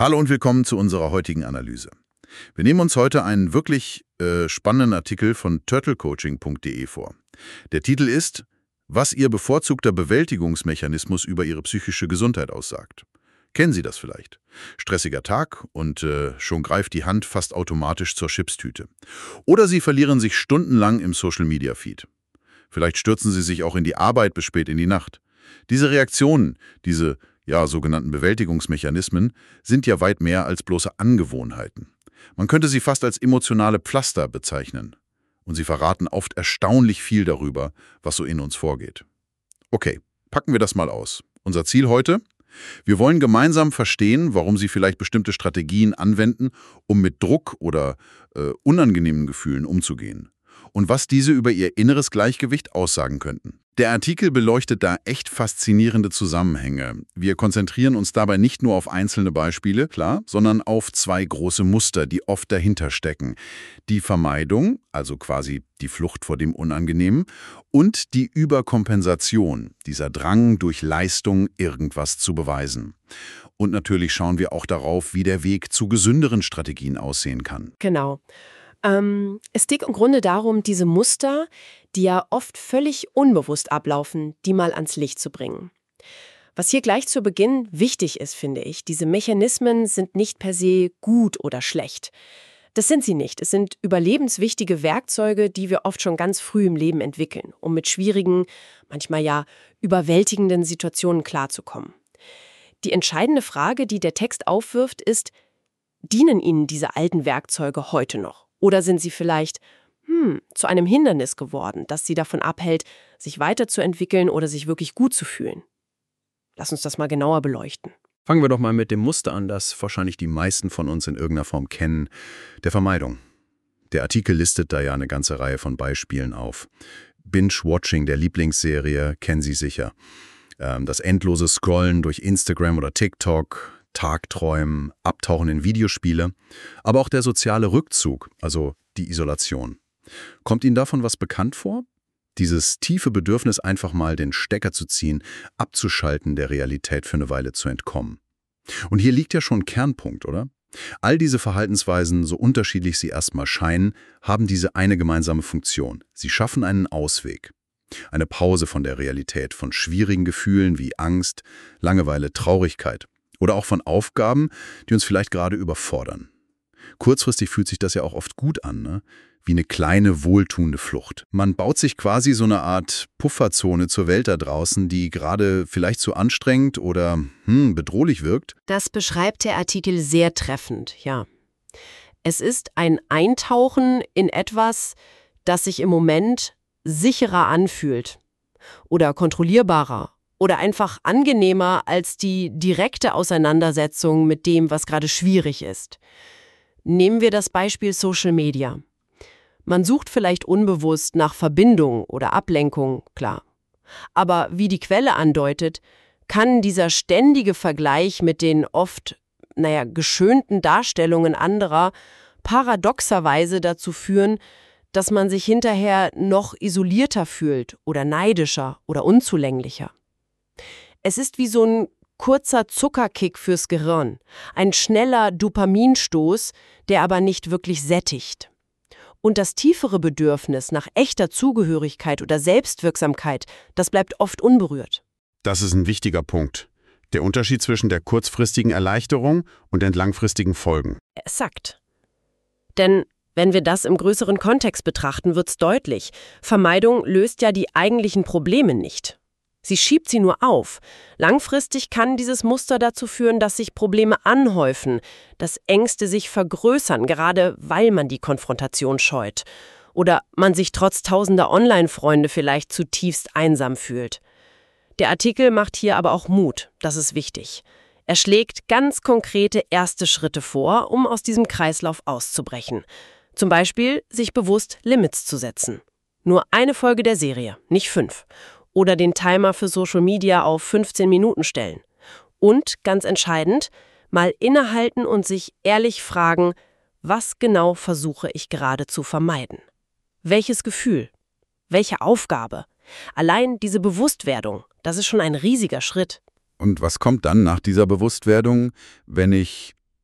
Hallo und willkommen zu unserer heutigen Analyse. Wir nehmen uns heute einen wirklich spannenden Artikel von turtlecoaching.de vor. Der Titel ist „Was Ihr bevorzugter Bewältigungsmechanismus über Ihre psychische Gesundheit aussagt“. Kennen Sie das vielleicht? Stressiger Tag und schon greift die Hand fast automatisch zur Chipstüte. Oder Sie verlieren sich stundenlang im Social-Media-Feed. Vielleicht stürzen Sie sich auch in die Arbeit bis spät in die Nacht. Diese Reaktionen, diese sogenannten Bewältigungsmechanismen, sind ja weit mehr als bloße Angewohnheiten. Man könnte sie fast als emotionale Pflaster bezeichnen. Und sie verraten oft erstaunlich viel darüber, was so in uns vorgeht. Okay, packen wir das mal aus. Unser Ziel heute? Wir wollen gemeinsam verstehen, warum Sie vielleicht bestimmte Strategien anwenden, um mit Druck oder unangenehmen Gefühlen umzugehen. Und was diese über Ihr inneres Gleichgewicht aussagen könnten. Der Artikel beleuchtet da echt faszinierende Zusammenhänge. Wir konzentrieren uns dabei nicht nur auf einzelne Beispiele, klar, sondern auf zwei große Muster, die oft dahinter stecken. Die Vermeidung, also quasi die Flucht vor dem Unangenehmen, und die Überkompensation, dieser Drang, durch Leistung irgendwas zu beweisen. Und natürlich schauen wir auch darauf, wie der Weg zu gesünderen Strategien aussehen kann. Genau. Es geht im Grunde darum, diese Muster, die ja oft völlig unbewusst ablaufen, die mal ans Licht zu bringen. Was hier gleich zu Beginn wichtig ist, finde ich, diese Mechanismen sind nicht per se gut oder schlecht. Das sind sie nicht. Es sind überlebenswichtige Werkzeuge, die wir oft schon ganz früh im Leben entwickeln, um mit schwierigen, manchmal ja überwältigenden Situationen klarzukommen. Die entscheidende Frage, die der Text aufwirft, ist: Dienen Ihnen diese alten Werkzeuge heute noch? Oder sind sie vielleicht zu einem Hindernis geworden, das sie davon abhält, sich weiterzuentwickeln oder sich wirklich gut zu fühlen? Lass uns das mal genauer beleuchten. Fangen wir doch mal mit dem Muster an, das wahrscheinlich die meisten von uns in irgendeiner Form kennen, der Vermeidung. Der Artikel listet da ja eine ganze Reihe von Beispielen auf. Binge-Watching der Lieblingsserie kennen Sie sicher. Das endlose Scrollen durch Instagram oder TikTok, Tagträumen, Abtauchen in Videospiele, aber auch der soziale Rückzug, also die Isolation. Kommt Ihnen davon was bekannt vor? Dieses tiefe Bedürfnis, einfach mal den Stecker zu ziehen, abzuschalten, der Realität für eine Weile zu entkommen. Und hier liegt ja schon ein Kernpunkt, oder? All diese Verhaltensweisen, so unterschiedlich sie erstmal scheinen, haben diese eine gemeinsame Funktion. Sie schaffen einen Ausweg. Eine Pause von der Realität, von schwierigen Gefühlen wie Angst, Langeweile, Traurigkeit. Oder auch von Aufgaben, die uns vielleicht gerade überfordern. Kurzfristig fühlt sich das ja auch oft gut an, ne? Wie eine kleine, wohltuende Flucht. Man baut sich quasi so eine Art Pufferzone zur Welt da draußen, die gerade vielleicht zu anstrengend oder bedrohlich wirkt. Das beschreibt der Artikel sehr treffend, ja. Es ist ein Eintauchen in etwas, das sich im Moment sicherer anfühlt oder kontrollierbarer. Oder einfach angenehmer als die direkte Auseinandersetzung mit dem, was gerade schwierig ist. Nehmen wir das Beispiel Social Media. Man sucht vielleicht unbewusst nach Verbindung oder Ablenkung, klar. Aber wie die Quelle andeutet, kann dieser ständige Vergleich mit den oft, geschönten Darstellungen anderer paradoxerweise dazu führen, dass man sich hinterher noch isolierter fühlt oder neidischer oder unzulänglicher. Es ist wie so ein kurzer Zuckerkick fürs Gehirn, ein schneller Dopaminstoß, der aber nicht wirklich sättigt. Und das tiefere Bedürfnis nach echter Zugehörigkeit oder Selbstwirksamkeit, das bleibt oft unberührt. Das ist ein wichtiger Punkt. Der Unterschied zwischen der kurzfristigen Erleichterung und den langfristigen Folgen. Exakt. Denn wenn wir das im größeren Kontext betrachten, wird's deutlich. Vermeidung löst ja die eigentlichen Probleme nicht. Sie schiebt sie nur auf. Langfristig kann dieses Muster dazu führen, dass sich Probleme anhäufen, dass Ängste sich vergrößern, gerade weil man die Konfrontation scheut. Oder man sich trotz tausender Online-Freunde vielleicht zutiefst einsam fühlt. Der Artikel macht hier aber auch Mut, das ist wichtig. Er schlägt ganz konkrete erste Schritte vor, um aus diesem Kreislauf auszubrechen. Zum Beispiel sich bewusst Limits zu setzen. Nur eine Folge der Serie, nicht 5. Oder den Timer für Social Media auf 15 Minuten stellen. Und, ganz entscheidend, mal innehalten und sich ehrlich fragen, was genau versuche ich gerade zu vermeiden? Welches Gefühl? Welche Aufgabe? Allein diese Bewusstwerdung, das ist schon ein riesiger Schritt. Und was kommt dann nach dieser Bewusstwerdung, wenn ich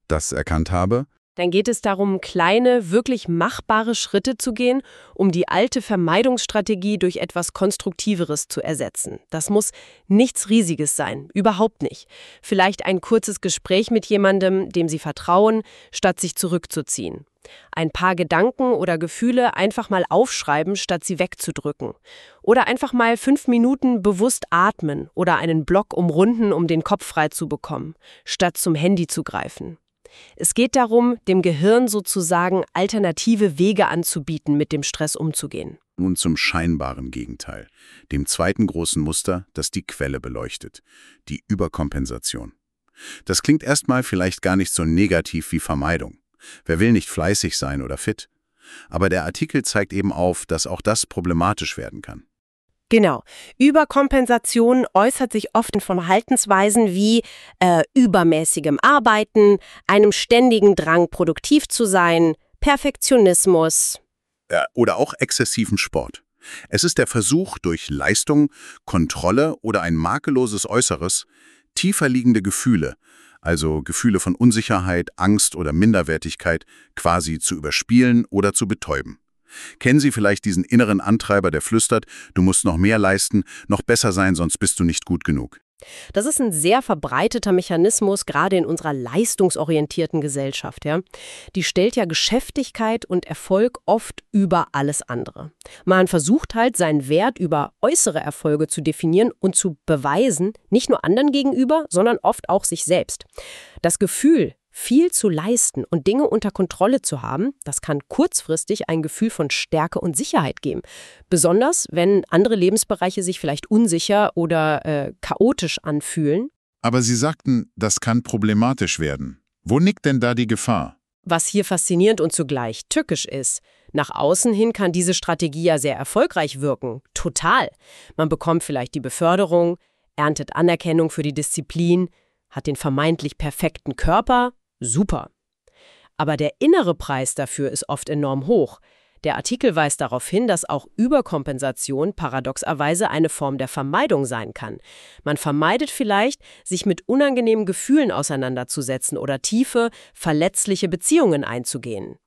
das erkannt habe, dann geht es darum, kleine, wirklich machbare Schritte zu gehen, um die alte Vermeidungsstrategie durch etwas Konstruktiveres zu ersetzen. Das muss nichts Riesiges sein, überhaupt nicht. Vielleicht ein kurzes Gespräch mit jemandem, dem Sie vertrauen, statt sich zurückzuziehen. Ein paar Gedanken oder Gefühle einfach mal aufschreiben, statt sie wegzudrücken. Oder einfach mal 5 Minuten bewusst atmen oder einen Block umrunden, um den Kopf frei zu bekommen, statt zum Handy zu greifen. Es geht darum, dem Gehirn sozusagen alternative Wege anzubieten, mit dem Stress umzugehen. Nun zum scheinbaren Gegenteil, dem zweiten großen Muster, das die Quelle beleuchtet, die Überkompensation. Das klingt erstmal vielleicht gar nicht so negativ wie Vermeidung. Wer will nicht fleißig sein oder fit? Aber der Artikel zeigt eben auf, dass auch das problematisch werden kann. Genau. Überkompensation äußert sich oft in Verhaltensweisen wie übermäßigem Arbeiten, einem ständigen Drang, produktiv zu sein, Perfektionismus. Oder auch exzessiven Sport. Es ist der Versuch, durch Leistung, Kontrolle oder ein makelloses Äußeres tiefer liegende Gefühle, also Gefühle von Unsicherheit, Angst oder Minderwertigkeit, quasi zu überspielen oder zu betäuben. Kennen Sie vielleicht diesen inneren Antreiber, der flüstert, du musst noch mehr leisten, noch besser sein, sonst bist du nicht gut genug? Das ist ein sehr verbreiteter Mechanismus, gerade in unserer leistungsorientierten Gesellschaft. Ja? Die stellt ja Geschäftigkeit und Erfolg oft über alles andere. Man versucht halt, seinen Wert über äußere Erfolge zu definieren und zu beweisen, nicht nur anderen gegenüber, sondern oft auch sich selbst. Das Gefühl, viel zu leisten und Dinge unter Kontrolle zu haben, das kann kurzfristig ein Gefühl von Stärke und Sicherheit geben. Besonders, wenn andere Lebensbereiche sich vielleicht unsicher oder chaotisch anfühlen. Aber Sie sagten, das kann problematisch werden. Wo liegt denn da die Gefahr? Was hier faszinierend und zugleich tückisch ist. Nach außen hin kann diese Strategie ja sehr erfolgreich wirken. Total. Man bekommt vielleicht die Beförderung, erntet Anerkennung für die Disziplin, hat den vermeintlich perfekten Körper. Super. Aber der innere Preis dafür ist oft enorm hoch. Der Artikel weist darauf hin, dass auch Überkompensation paradoxerweise eine Form der Vermeidung sein kann. Man vermeidet vielleicht, sich mit unangenehmen Gefühlen auseinanderzusetzen oder tiefe, verletzliche Beziehungen einzugehen.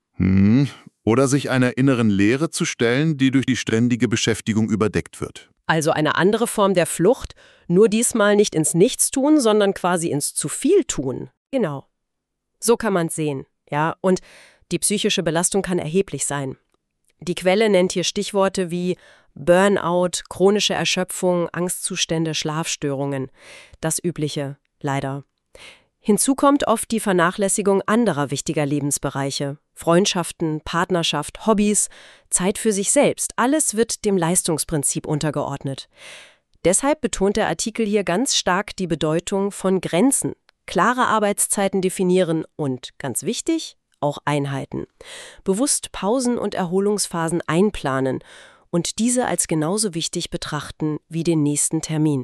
Oder sich einer inneren Leere zu stellen, die durch die ständige Beschäftigung überdeckt wird. Also eine andere Form der Flucht, nur diesmal nicht ins Nichtstun, sondern quasi ins Zu-viel-Tun. Genau. So kann man es sehen, ja, und die psychische Belastung kann erheblich sein. Die Quelle nennt hier Stichworte wie Burnout, chronische Erschöpfung, Angstzustände, Schlafstörungen. Das Übliche, leider. Hinzu kommt oft die Vernachlässigung anderer wichtiger Lebensbereiche. Freundschaften, Partnerschaft, Hobbys, Zeit für sich selbst. Alles wird dem Leistungsprinzip untergeordnet. Deshalb betont der Artikel hier ganz stark die Bedeutung von Grenzen. Klare Arbeitszeiten definieren und, ganz wichtig, auch Einhalten. Bewusst Pausen und Erholungsphasen einplanen und diese als genauso wichtig betrachten wie den nächsten Termin.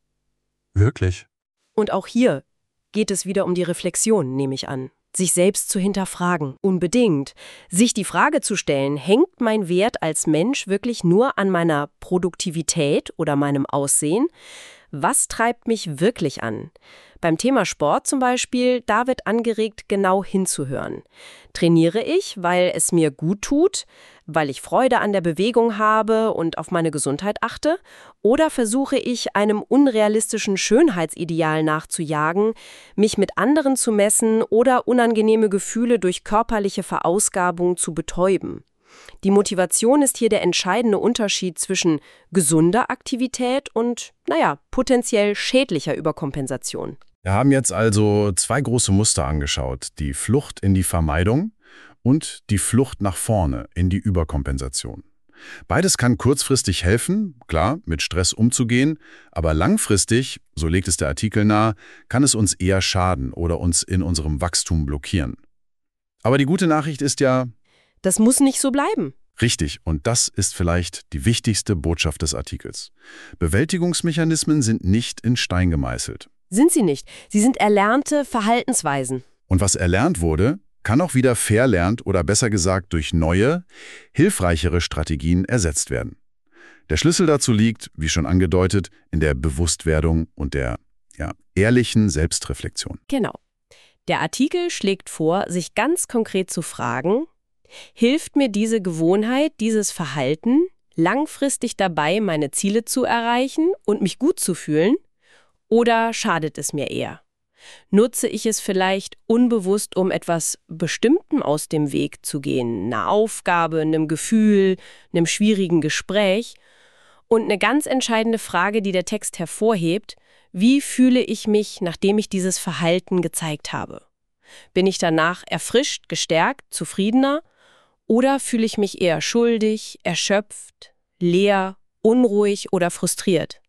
Wirklich? Und auch hier geht es wieder um die Reflexion, nehme ich an. Sich selbst zu hinterfragen, unbedingt. Sich die Frage zu stellen, hängt mein Wert als Mensch wirklich nur an meiner Produktivität oder meinem Aussehen? Was treibt mich wirklich an? Beim Thema Sport zum Beispiel, da wird angeregt, genau hinzuhören. Trainiere ich, weil es mir gut tut, weil ich Freude an der Bewegung habe und auf meine Gesundheit achte? Oder versuche ich, einem unrealistischen Schönheitsideal nachzujagen, mich mit anderen zu messen oder unangenehme Gefühle durch körperliche Verausgabung zu betäuben? Die Motivation ist hier der entscheidende Unterschied zwischen gesunder Aktivität und, potenziell schädlicher Überkompensation. Wir haben jetzt also 2 große Muster angeschaut, die Flucht in die Vermeidung und die Flucht nach vorne in die Überkompensation. Beides kann kurzfristig helfen, klar, mit Stress umzugehen, aber langfristig, so legt es der Artikel nahe, kann es uns eher schaden oder uns in unserem Wachstum blockieren. Aber die gute Nachricht ist ja, das muss nicht so bleiben. Richtig, und das ist vielleicht die wichtigste Botschaft des Artikels. Bewältigungsmechanismen sind nicht in Stein gemeißelt. Sind sie nicht. Sie sind erlernte Verhaltensweisen. Und was erlernt wurde, kann auch wieder verlernt oder besser gesagt durch neue, hilfreichere Strategien ersetzt werden. Der Schlüssel dazu liegt, wie schon angedeutet, in der Bewusstwerdung und der ehrlichen Selbstreflexion. Genau. Der Artikel schlägt vor, sich ganz konkret zu fragen, hilft mir diese Gewohnheit, dieses Verhalten, langfristig dabei, meine Ziele zu erreichen und mich gut zu fühlen, oder schadet es mir eher? Nutze ich es vielleicht unbewusst, um etwas Bestimmtem aus dem Weg zu gehen, einer Aufgabe, einem Gefühl, einem schwierigen Gespräch? Und eine ganz entscheidende Frage, die der Text hervorhebt: Wie fühle ich mich, nachdem ich dieses Verhalten gezeigt habe? Bin ich danach erfrischt, gestärkt, zufriedener? Oder fühle ich mich eher schuldig, erschöpft, leer, unruhig oder frustriert?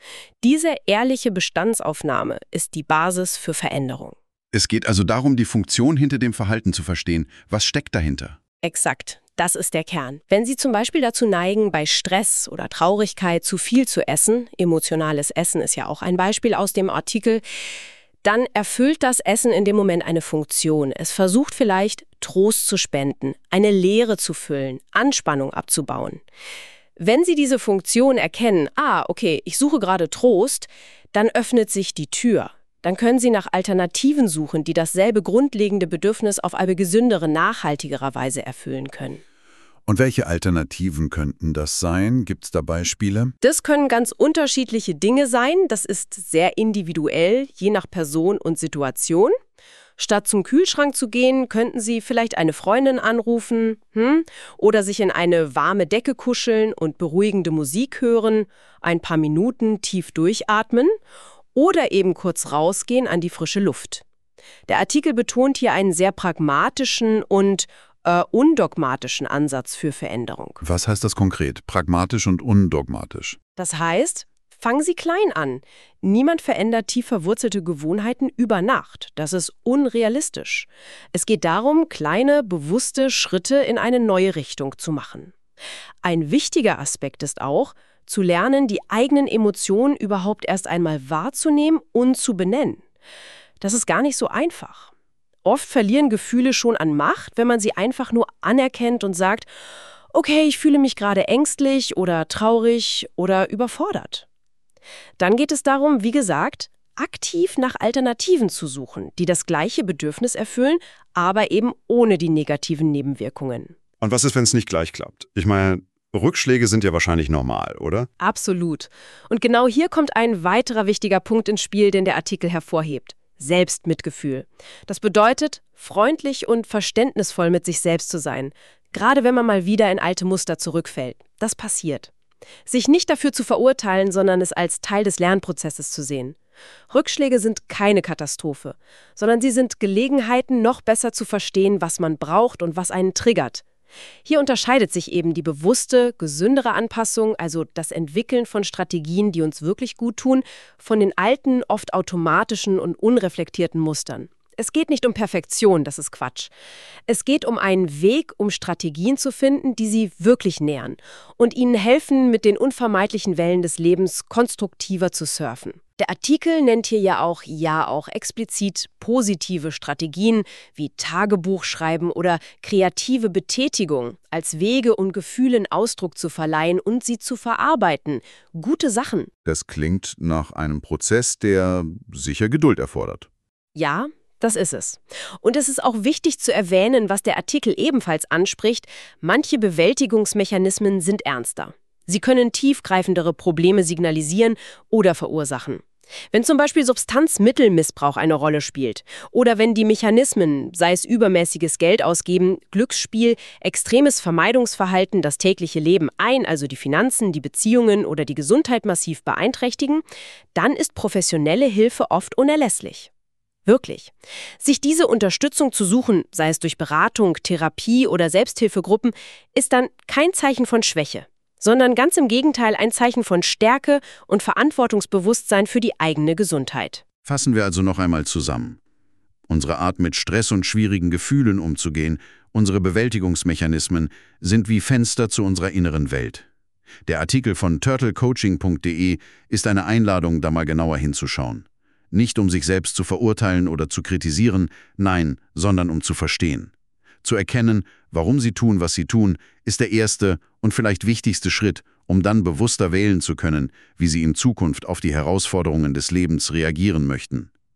Diese ehrliche Bestandsaufnahme ist die Basis für Veränderung. Es geht also darum, die Funktion hinter dem Verhalten zu verstehen. Was steckt dahinter? Exakt, das ist der Kern. Wenn Sie zum Beispiel dazu neigen, bei Stress oder Traurigkeit zu viel zu essen, emotionales Essen ist ja auch ein Beispiel aus dem Artikel, dann erfüllt das Essen in dem Moment eine Funktion. Es versucht vielleicht, Trost zu spenden, eine Leere zu füllen, Anspannung abzubauen. Wenn Sie diese Funktion erkennen, okay, ich suche gerade Trost, dann öffnet sich die Tür. Dann können Sie nach Alternativen suchen, die dasselbe grundlegende Bedürfnis auf eine gesündere, nachhaltigere Weise erfüllen können. Und welche Alternativen könnten das sein? Gibt es da Beispiele? Das können ganz unterschiedliche Dinge sein. Das ist sehr individuell, je nach Person und Situation. Statt zum Kühlschrank zu gehen, könnten Sie vielleicht eine Freundin anrufen, oder sich in eine warme Decke kuscheln und beruhigende Musik hören, ein paar Minuten tief durchatmen oder eben kurz rausgehen an die frische Luft. Der Artikel betont hier einen sehr pragmatischen und undogmatischen Ansatz für Veränderung. Was heißt das konkret? Pragmatisch und undogmatisch. Das heißt, fangen Sie klein an. Niemand verändert tief verwurzelte Gewohnheiten über Nacht. Das ist unrealistisch. Es geht darum, kleine, bewusste Schritte in eine neue Richtung zu machen. Ein wichtiger Aspekt ist auch, zu lernen, die eigenen Emotionen überhaupt erst einmal wahrzunehmen und zu benennen. Das ist gar nicht so einfach. Oft verlieren Gefühle schon an Macht, wenn man sie einfach nur anerkennt und sagt, okay, ich fühle mich gerade ängstlich oder traurig oder überfordert. Dann geht es darum, wie gesagt, aktiv nach Alternativen zu suchen, die das gleiche Bedürfnis erfüllen, aber eben ohne die negativen Nebenwirkungen. Und was ist, wenn es nicht gleich klappt? Ich meine, Rückschläge sind ja wahrscheinlich normal, oder? Absolut. Und genau hier kommt ein weiterer wichtiger Punkt ins Spiel, den der Artikel hervorhebt: Selbstmitgefühl. Das bedeutet, freundlich und verständnisvoll mit sich selbst zu sein, gerade wenn man mal wieder in alte Muster zurückfällt. Das passiert. Sich nicht dafür zu verurteilen, sondern es als Teil des Lernprozesses zu sehen. Rückschläge sind keine Katastrophe, sondern sie sind Gelegenheiten, noch besser zu verstehen, was man braucht und was einen triggert. Hier unterscheidet sich eben die bewusste, gesündere Anpassung, also das Entwickeln von Strategien, die uns wirklich gut tun, von den alten, oft automatischen und unreflektierten Mustern. Es geht nicht um Perfektion, das ist Quatsch. Es geht um einen Weg, um Strategien zu finden, die Sie wirklich nähern und Ihnen helfen, mit den unvermeidlichen Wellen des Lebens konstruktiver zu surfen. Der Artikel nennt hier ja auch explizit positive Strategien wie Tagebuchschreiben oder kreative Betätigung als Wege, um Gefühlen Ausdruck zu verleihen und sie zu verarbeiten. Gute Sachen. Das klingt nach einem Prozess, der sicher Geduld erfordert. Ja, das ist es. Und es ist auch wichtig zu erwähnen, was der Artikel ebenfalls anspricht: Manche Bewältigungsmechanismen sind ernster. Sie können tiefgreifendere Probleme signalisieren oder verursachen. Wenn zum Beispiel Substanzmittelmissbrauch eine Rolle spielt oder wenn die Mechanismen, sei es übermäßiges Geld ausgeben, Glücksspiel, extremes Vermeidungsverhalten das tägliche Leben also die Finanzen, die Beziehungen oder die Gesundheit massiv beeinträchtigen, dann ist professionelle Hilfe oft unerlässlich. Wirklich. Sich diese Unterstützung zu suchen, sei es durch Beratung, Therapie oder Selbsthilfegruppen, ist dann kein Zeichen von Schwäche, sondern ganz im Gegenteil ein Zeichen von Stärke und Verantwortungsbewusstsein für die eigene Gesundheit. Fassen wir also noch einmal zusammen. Unsere Art, mit Stress und schwierigen Gefühlen umzugehen, unsere Bewältigungsmechanismen, sind wie Fenster zu unserer inneren Welt. Der Artikel von turtlecoaching.de ist eine Einladung, da mal genauer hinzuschauen. Nicht um sich selbst zu verurteilen oder zu kritisieren, nein, sondern um zu verstehen. Zu erkennen, warum sie tun, was sie tun, ist der erste und vielleicht wichtigste Schritt, um dann bewusster wählen zu können, wie sie in Zukunft auf die Herausforderungen des Lebens reagieren möchten.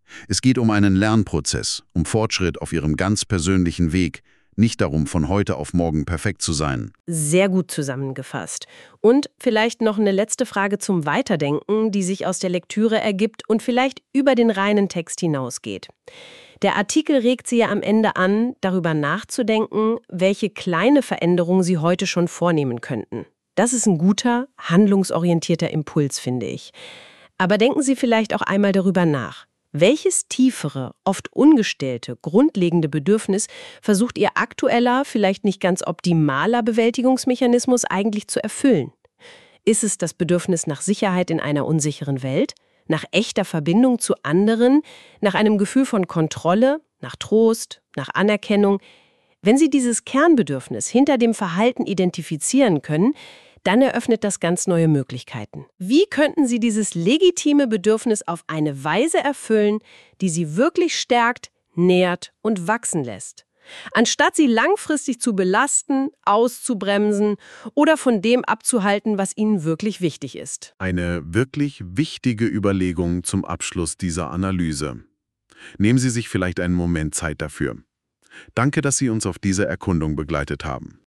Es geht um einen Lernprozess, um Fortschritt auf Ihrem ganz persönlichen Weg, nicht darum, von heute auf morgen perfekt zu sein. Sehr gut zusammengefasst. Und vielleicht noch eine letzte Frage zum Weiterdenken, die sich aus der Lektüre ergibt und vielleicht über den reinen Text hinausgeht. Der Artikel regt Sie ja am Ende an, darüber nachzudenken, welche kleine Veränderungen Sie heute schon vornehmen könnten. Das ist ein guter, handlungsorientierter Impuls, finde ich. Aber denken Sie vielleicht auch einmal darüber nach. Welches tiefere, oft ungestellte, grundlegende Bedürfnis versucht Ihr aktueller, vielleicht nicht ganz optimaler Bewältigungsmechanismus eigentlich zu erfüllen? Ist es das Bedürfnis nach Sicherheit in einer unsicheren Welt? Nach echter Verbindung zu anderen? Nach einem Gefühl von Kontrolle? Nach Trost? Nach Anerkennung? Wenn Sie dieses Kernbedürfnis hinter dem Verhalten identifizieren können, dann eröffnet das ganz neue Möglichkeiten. Wie könnten Sie dieses legitime Bedürfnis auf eine Weise erfüllen, die Sie wirklich stärkt, nährt und wachsen lässt? Anstatt Sie langfristig zu belasten, auszubremsen oder von dem abzuhalten, was Ihnen wirklich wichtig ist. Eine wirklich wichtige Überlegung zum Abschluss dieser Analyse. Nehmen Sie sich vielleicht einen Moment Zeit dafür. Danke, dass Sie uns auf diese Erkundung begleitet haben.